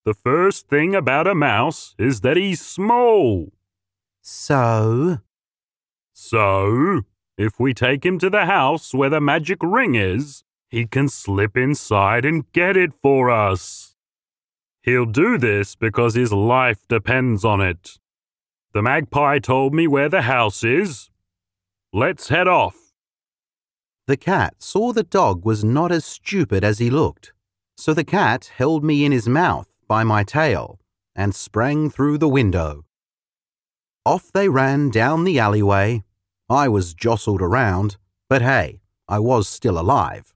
The first thing about a mouse is that he's small. So, if we take him to the house where the magic ring is, he can slip inside and get it for us. He'll do this because his life depends on it. The magpie told me where the house is. Let's head off. the cat saw the dog was not as stupid as he looked. So the cat held me in his mouth by my tail and sprang through the window. Off they ran down the alleyway. I was jostled around, but hey, I was still alive.